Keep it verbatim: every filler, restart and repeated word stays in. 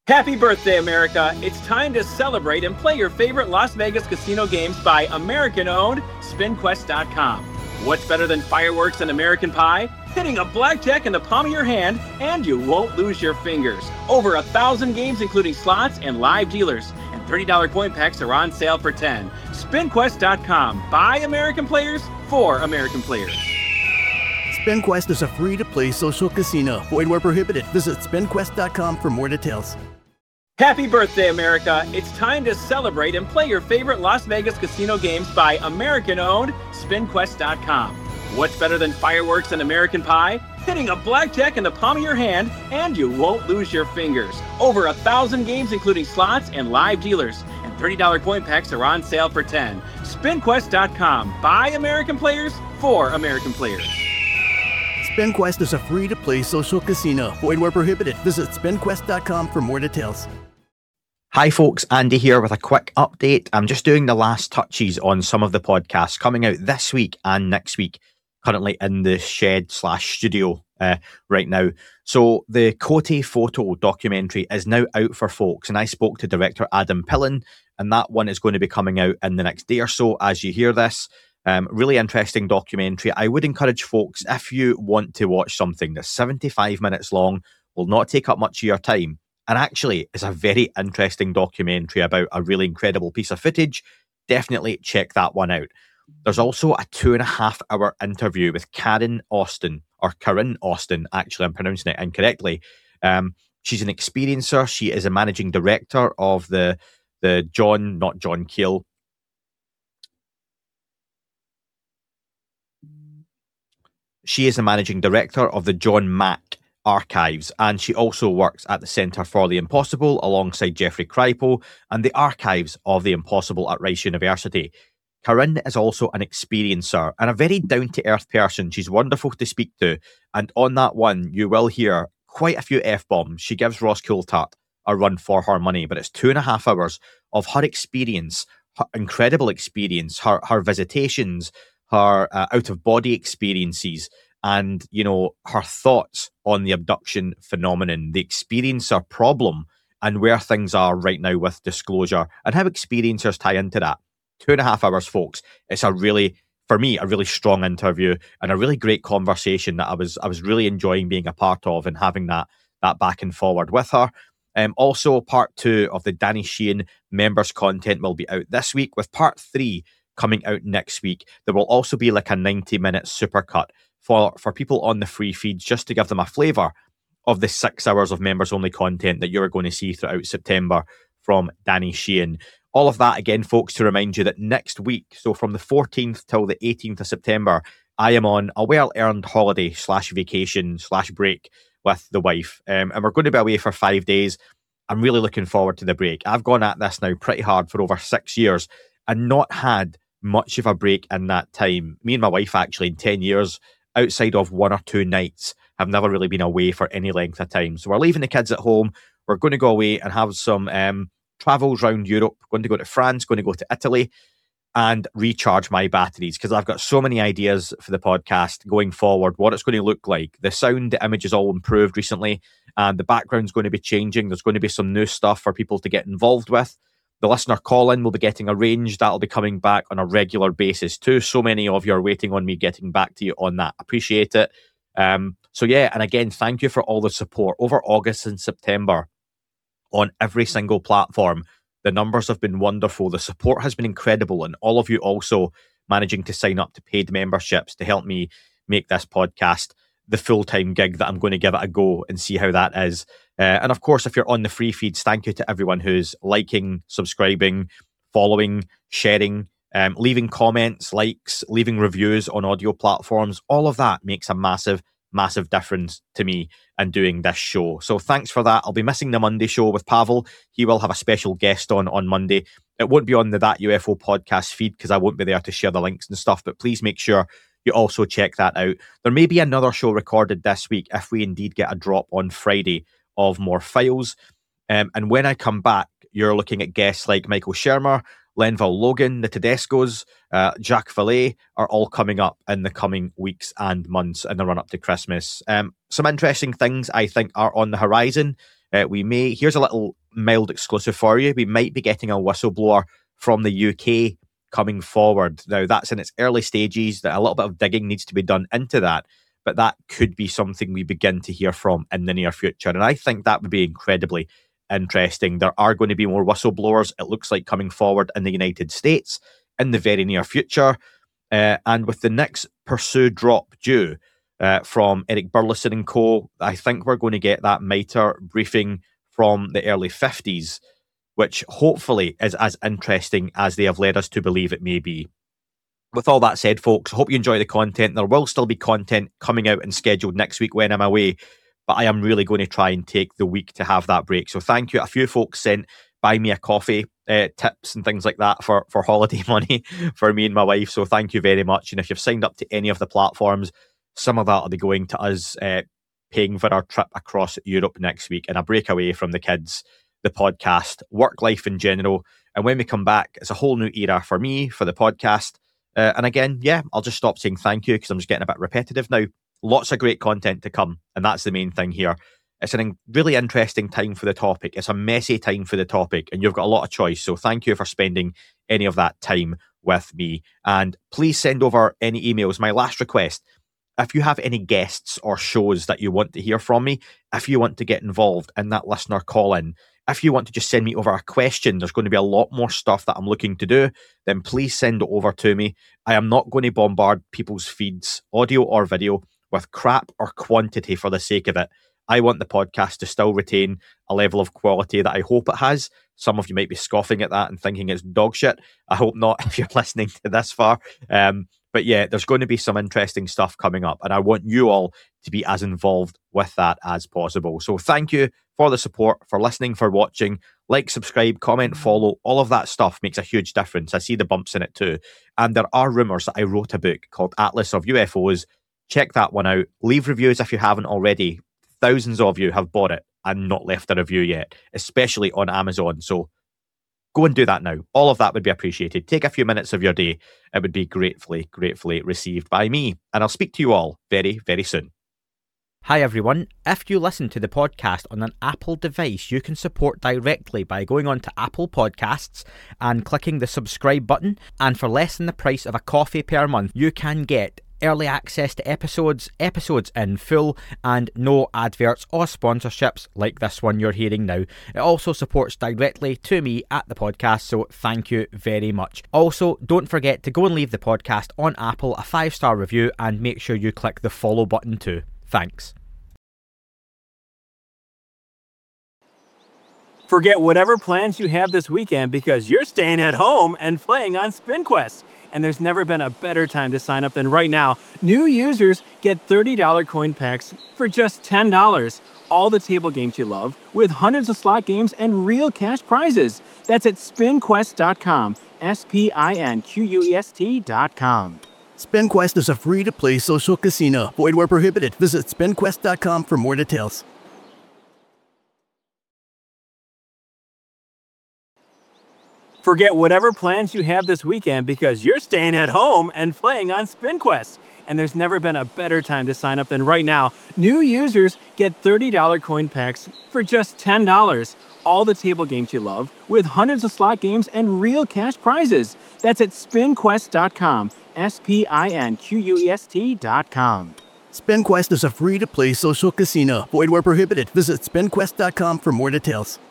Happy birthday, America. It's time to celebrate and play your favorite Las Vegas casino games by American-owned Spin Quest dot com. What's better than fireworks and American Pie? Hitting a blackjack in the palm of your hand, and you won't lose your fingers. Over a thousand games, including slots and live dealers. And thirty dollars point packs are on sale for ten dollars. Spin Quest dot com. By American players, for American players. SpinQuest is a free-to-play social casino. Void where prohibited. Visit Spin Quest dot com for more details. Happy birthday, America. It's time to celebrate and play your favorite Las Vegas casino games by American-owned Spin Quest dot com. What's better than fireworks and American Pie? Hitting a blackjack in the palm of your hand, and you won't lose your fingers. Over a thousand games, including slots and live dealers. And thirty dollars point packs are on sale for ten dollars. Spin Quest dot com. By American players, for American players. SpinQuest is a free-to-play social casino. Void where prohibited. Visit Spin Quest dot com for more details. Hi folks, Andy here with a quick update. I'm just doing the last touches on some of the podcasts coming out this week and next week, currently in the shed slash studio uh, right now. So the Cote Photo documentary is now out for folks, and I spoke to director Adam Pillen, and that one is going to be coming out in the next day or so as you hear this. Um, really interesting documentary. I would encourage folks, if you want to watch something that's seventy-five minutes long, will not take up much of your time, and actually is a very interesting documentary about a really incredible piece of footage, definitely check that one out. There's also a two and a half hour interview with Karen Austin, or Karen Austin, actually I'm pronouncing it incorrectly. Um, she's an experiencer. She is a managing director of the, the John, not John Keel, She is the managing director of the John Mack Archives, and she also works at the Centre for the Impossible alongside Jeffrey Kripo and the Archives of the Impossible at Rice University. Corinne is also an experiencer and a very down-to-earth person. She's wonderful to speak to, and on that one, you will hear quite a few F-bombs. She gives Ross Coulthart a run for her money, but it's two and a half hours of her experience, her incredible experience, her, her visitations, her uh, out-of-body experiences, and, you know, her thoughts on the abduction phenomenon, the experiencer problem, and where things are right now with disclosure, and how experiencers tie into that. Two and a half hours, folks. It's a really, for me, a really strong interview and a really great conversation that I was I was really enjoying being a part of and having that that back and forward with her. Um, also, part two of the Danny Sheehan members content will be out this week, with part three coming out next week. There will also be like a ninety minute supercut for, for people on the free feeds, just to give them a flavour of the six hours of members only content that you're going to see throughout September from Danny Sheehan. All of that, again, folks, to remind you that next week, so from the fourteenth till the eighteenth of September, I am on a well-earned holiday slash vacation slash break with the wife. Um, and we're going to be away for five days. I'm really looking forward to the break. I've gone at this now pretty hard for over six years and not had much of a break in that time. Me and my wife, actually, in ten years, outside of one or two nights, have never really been away for any length of time. So we're leaving the kids at home. We're going to go away and have some um, travels around Europe. We're going to go to France, going to go to Italy, and recharge my batteries, because I've got so many ideas for the podcast going forward, what it's going to look like. The sound, the image is all improved recently, and the background's going to be changing. There's going to be some new stuff for people to get involved with. The listener call-in will be getting arranged. That'll be coming back on a regular basis too. So many of you are waiting on me getting back to you on that. Appreciate it. Um, so yeah, and again, thank you for all the support over August and September on every single platform. The numbers have been wonderful. The support has been incredible, and all of you also managing to sign up to paid memberships to help me make this podcast the full-time gig that I'm going to give it a go and see how that is. Uh, and of course, if you're on the free feeds, thank you to everyone who's liking, subscribing, following, sharing, um, leaving comments, likes, leaving reviews on audio platforms. All of that makes a massive, massive difference to me and doing this show. So thanks for that. I'll be missing the Monday show with Pavel. He will have a special guest on on Monday. It won't be on the That U F O podcast feed because I won't be there to share the links and stuff, but please make sure you also check that out. There may be another show recorded this week if we indeed get a drop on Friday of more files. Um, and when I come back, you're looking at guests like Michael Shermer, Lenville Logan, the Tedescos, uh, Jacques Vallée are all coming up in the coming weeks and months in the run-up to Christmas. Um, some interesting things I think are on the horizon. Uh, we may, here's a little mild exclusive for you. We might be getting a whistleblower from the U K coming forward. Now, that's in its early stages. That a little bit of digging needs to be done into that, but that could be something we begin to hear from in the near future. And I think that would be incredibly interesting. There are going to be more whistleblowers, it looks like, coming forward in the United States in the very near future. Uh, and with the next Pursue drop due uh, from Eric Burleson and co, I think we're going to get that MITRE briefing from the early fifties, which hopefully is as interesting as they have led us to believe it may be. With all that said, folks, I hope you enjoy the content. There will still be content coming out and scheduled next week when I'm away, but I am really going to try and take the week to have that break. So thank you. A few folks sent buy me a coffee uh, tips and things like that for, for holiday money for me and my wife. So thank you very much. And if you've signed up to any of the platforms, some of that will be going to us uh, paying for our trip across Europe next week and a break away from the kids, the podcast, work life in general. And when we come back, it's a whole new era for me, for the podcast. Uh, and again, yeah, I'll just stop saying thank you because I'm just getting a bit repetitive now. Lots of great content to come. And that's the main thing here. It's a really interesting time for the topic. It's a messy time for the topic, and you've got a lot of choice. So thank you for spending any of that time with me. And please send over any emails. My last request, if you have any guests or shows that you want to hear from me, if you want to get involved in that listener call-in, if you want to just send me over a question, there's going to be a lot more stuff that I'm looking to do, then please send it over to me. I am not going to bombard people's feeds, audio or video, with crap or quantity for the sake of it. I want the podcast to still retain a level of quality that I hope it has. Some of you might be scoffing at that and thinking it's dog shit. I hope not if you're listening to this far. Um, but yeah, there's going to be some interesting stuff coming up, and I want you all to be as involved with that as possible. So thank you for the support, for listening, for watching. Like, subscribe, comment, follow. All of that stuff makes a huge difference. I see the bumps in it too. And there are rumours that I wrote a book called Atlas of U F Os. Check that one out. Leave reviews if you haven't already. Thousands of you have bought it and not left a review yet, especially on Amazon. So go and do that now. All of that would be appreciated. Take a few minutes of your day. It would be gratefully, gratefully received by me. And I'll speak to you all very, very soon. Hi everyone. If you listen to the podcast on an Apple device, you can support directly by going on to Apple Podcasts and clicking the subscribe button. And for less than the price of a coffee per month, you can get early access to episodes, episodes in full, and no adverts or sponsorships like this one you're hearing now. It also supports directly to me at the podcast, so thank you very much. Also, don't forget to go and leave the podcast on Apple a five-star review and make sure you click the follow button too. Thanks. Forget whatever plans you have this weekend because you're staying at home and playing on SpinQuest. And there's never been a better time to sign up than right now. New users get thirty dollars coin packs for just ten dollars. All the table games you love with hundreds of slot games and real cash prizes. That's at spin quest dot com. S P I N Q U E S T dot com. SpinQuest is a free-to-play social casino. Void where prohibited. Visit spin quest dot com for more details. Forget whatever plans you have this weekend because you're staying at home and playing on SpinQuest. And there's never been a better time to sign up than right now. New users get thirty dollars coin packs for just ten dollars. All the table games you love with hundreds of slot games and real cash prizes. That's at spin quest dot com. S P I N Q U E S T dot com. SpinQuest is a free-to-play social casino. Void where prohibited. Visit spin quest dot com for more details.